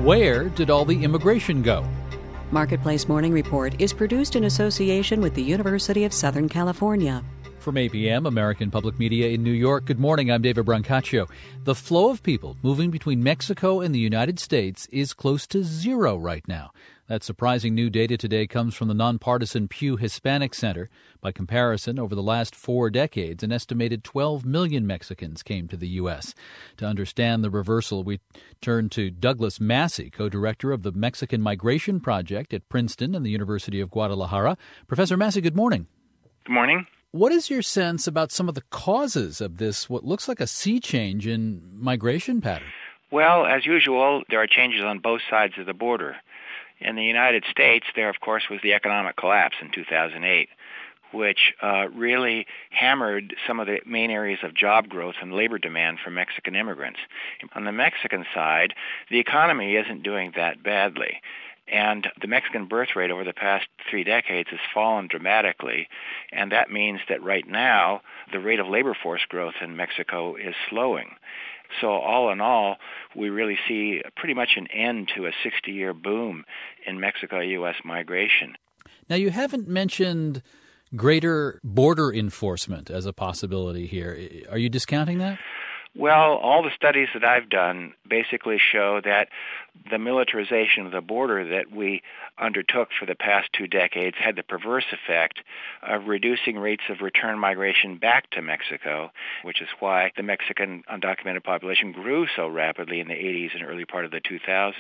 Where did all the immigration go? Marketplace Morning Report is produced in association with the University of Southern California. From APM, American Public Media in New York, good morning, I'm David Brancaccio. The flow of people moving between Mexico and the United States is close to zero right now. That surprising new data today comes from the nonpartisan Pew Hispanic Center. By comparison, over the last 4 decades, an estimated 12 million Mexicans came to the U.S. To understand the reversal, we turn to Douglas Massey, co-director of the Mexican Migration Project at Princeton and the University of Guadalajara. Professor Massey, good morning. Good morning. What is your sense about some of the causes of this, what looks like a sea change in migration pattern? Well, as usual, there are changes on both sides of the border. In the United States, there, of course, was the economic collapse in 2008, which really hammered some of the main areas of job growth and labor demand for Mexican immigrants. On the Mexican side, the economy isn't doing that badly. And the Mexican birth rate over the past 3 decades has fallen dramatically, and that means that right now the rate of labor force growth in Mexico is slowing. So all in all, we really see pretty much an end to a 60-year boom in Mexico-U.S. migration. Now, you haven't mentioned greater border enforcement as a possibility here. Are you discounting that? Well, all the studies that I've done basically show that the militarization of the border that we undertook for the past 2 decades had the perverse effect of reducing rates of return migration back to Mexico, which is why the Mexican undocumented population grew so rapidly in the 80s and early part of the 2000s.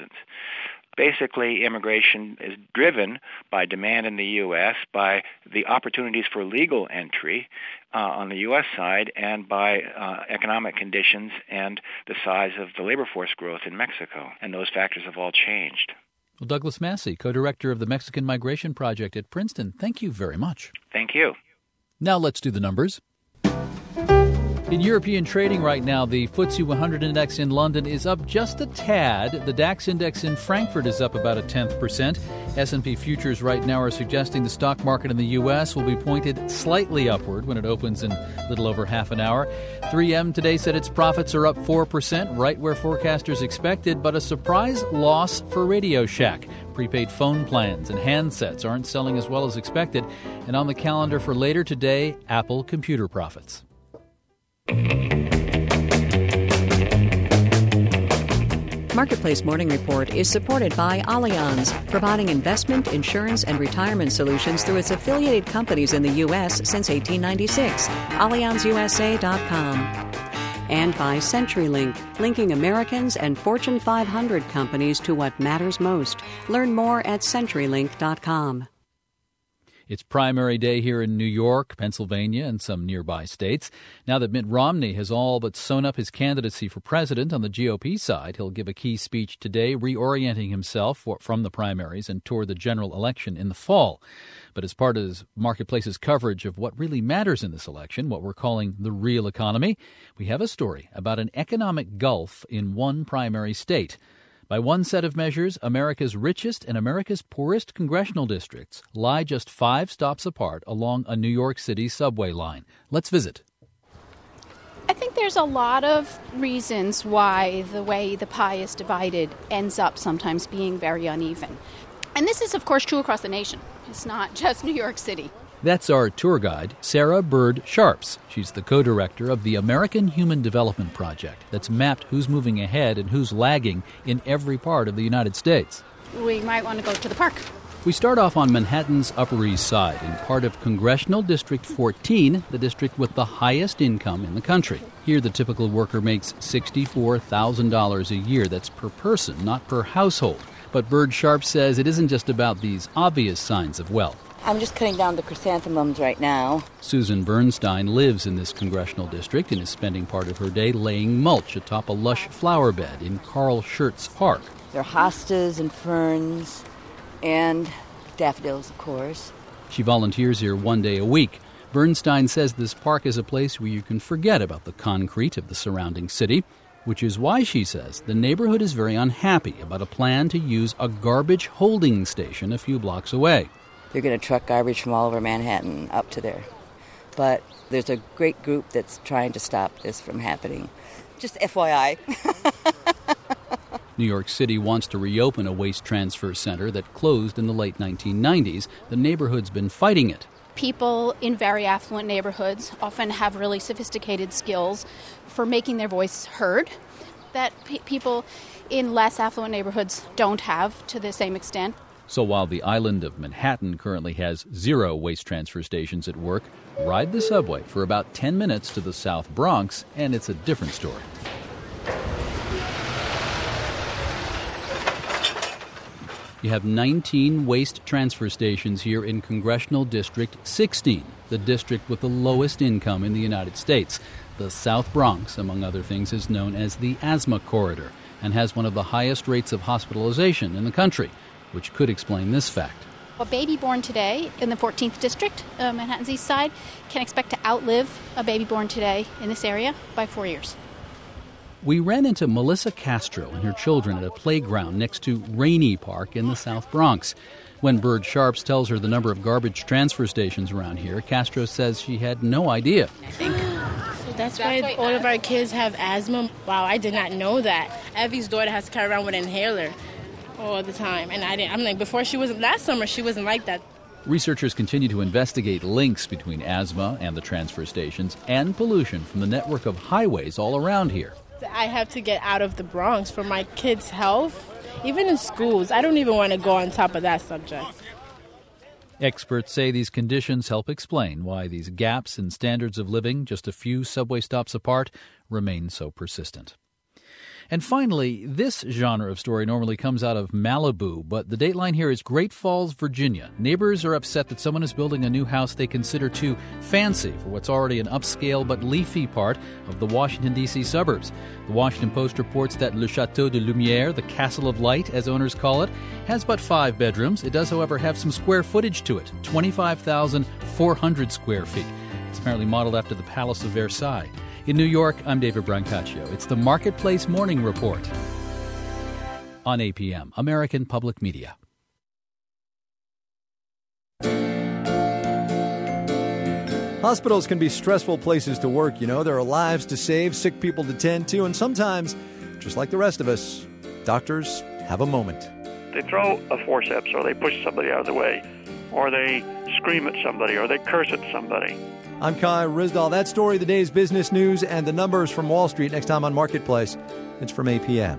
Basically, immigration is driven by demand in the U.S., by the opportunities for legal entry on the U.S. side, and by economic conditions and the size of the labor force growth in Mexico. And those factors have all changed. Well, Douglas Massey, co-director of the Mexican Migration Project at Princeton, thank you very much. Thank you. Now let's do the numbers. In European trading right now, the FTSE 100 index in London is up just a tad. The DAX index in Frankfurt is up about 0.1%. S&P futures right now are suggesting the stock market in the U.S. will be pointed slightly upward when it opens in a little over half an hour. 3M today said its profits are up 4%, right where forecasters expected, but a surprise loss for Radio Shack. Prepaid phone plans and handsets aren't selling as well as expected. And on the calendar for later today, Apple computer profits. Marketplace Morning Report is supported by Allianz, providing investment, insurance, and retirement solutions through its affiliated companies in the U.S. since 1896. AllianzUSA.com. And by CenturyLink, linking Americans and Fortune 500 companies to what matters most. Learn more at CenturyLink.com. It's primary day here in New York, Pennsylvania, and some nearby states. Now that Mitt Romney has all but sewn up his candidacy for president on the GOP side, he'll give a key speech today, reorienting himself from the primaries and toward the general election in the fall. But as part of Marketplace's coverage of what really matters in this election, what we're calling the real economy, we have a story about an economic gulf in one primary state. By one set of measures, America's richest and America's poorest congressional districts lie just 5 stops apart along a New York City subway line. Let's visit. I think there's a lot of reasons why the way the pie is divided ends up sometimes being very uneven. And this is, of course, true across the nation. It's not just New York City. That's our tour guide, Sarah Bird Sharps. She's the co-director of the American Human Development Project that's mapped who's moving ahead and who's lagging in every part of the United States. We might want to go to the park. We start off on Manhattan's Upper East Side in part of Congressional District 14, the district with the highest income in the country. Here, the typical worker makes $64,000 a year. That's per person, not per household. But Bird Sharp says it isn't just about these obvious signs of wealth. I'm just cutting down the chrysanthemums right now. Susan Bernstein lives in this congressional district and is spending part of her day laying mulch atop a lush flower bed in Carl Schurz Park. There are hostas and ferns and daffodils, of course. She volunteers here one day a week. Bernstein says this park is a place where you can forget about the concrete of the surrounding city, which is why, she says, the neighborhood is very unhappy about a plan to use a garbage holding station a few blocks away. They're going to truck garbage from all over Manhattan up to there. But there's a great group that's trying to stop this from happening. Just FYI. New York City wants to reopen a waste transfer center that closed in the late 1990s. The neighborhood's been fighting it. People in very affluent neighborhoods often have really sophisticated skills for making their voice heard that people in less affluent neighborhoods don't have to the same extent. So while the island of Manhattan currently has 0 waste transfer stations at work, ride the subway for about 10 minutes to the South Bronx, and it's a different story. You have 19 waste transfer stations here in Congressional District 16, the district with the lowest income in the United States. The South Bronx, among other things, is known as the asthma corridor and has one of the highest rates of hospitalization in the country, which could explain this fact. A baby born today in the 14th District, Manhattan's East Side, can expect to outlive a baby born today in this area by 4 years. We ran into Melissa Castro and her children at a playground next to Rainey Park in the South Bronx. When Bird Sharps tells her the number of garbage transfer stations around here, Castro says she had no idea. So that's why all of our kids have asthma? Wow, I did not know that. Evie's daughter has to carry around with an inhaler all the time. And I'm like, last summer she wasn't like that. Researchers continue to investigate links between asthma and the transfer stations and pollution from the network of highways all around here. I have to get out of the Bronx for my kids' health. Even in schools, I don't even want to go on top of that subject. Experts say these conditions help explain why these gaps in standards of living just a few subway stops apart remain so persistent. And finally, this genre of story normally comes out of Malibu, but the dateline here is Great Falls, Virginia. Neighbors are upset that someone is building a new house they consider too fancy for what's already an upscale but leafy part of the Washington, D.C. suburbs. The Washington Post reports that Le Chateau de Lumière, the Castle of Light, as owners call it, has but 5 bedrooms. It does, however, have some square footage to it, 25,400 square feet. It's apparently modeled after the Palace of Versailles. In New York, I'm David Brancaccio. It's the Marketplace Morning Report on APM, American Public Media. Hospitals can be stressful places to work, you know. There are lives to save, sick people to tend to, and sometimes, just like the rest of us, doctors have a moment. They throw a forceps, or they push somebody out of the way, or they scream at somebody, or they curse at somebody. I'm Kai Ryssdal. That story, the day's business news, and the numbers from Wall Street next time on Marketplace. It's from APM.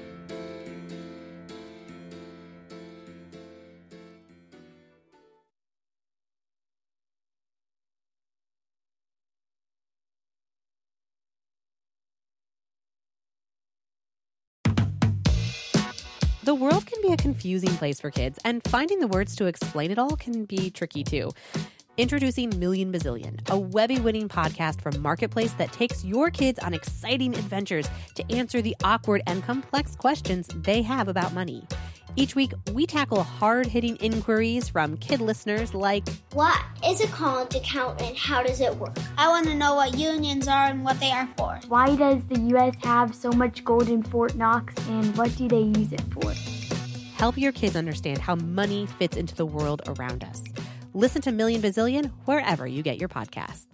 The world can be a confusing place for kids, and finding the words to explain it all can be tricky too. Introducing Million Bazillion, a Webby-winning podcast from Marketplace that takes your kids on exciting adventures to answer the awkward and complex questions they have about money. Each week, we tackle hard-hitting inquiries from kid listeners like, what is a college account and how does it work? I want to know what unions are and what they are for. Why does the U.S. have so much gold in Fort Knox and what do they use it for? Help your kids understand how money fits into the world around us. Listen to Million Bazillion wherever you get your podcasts.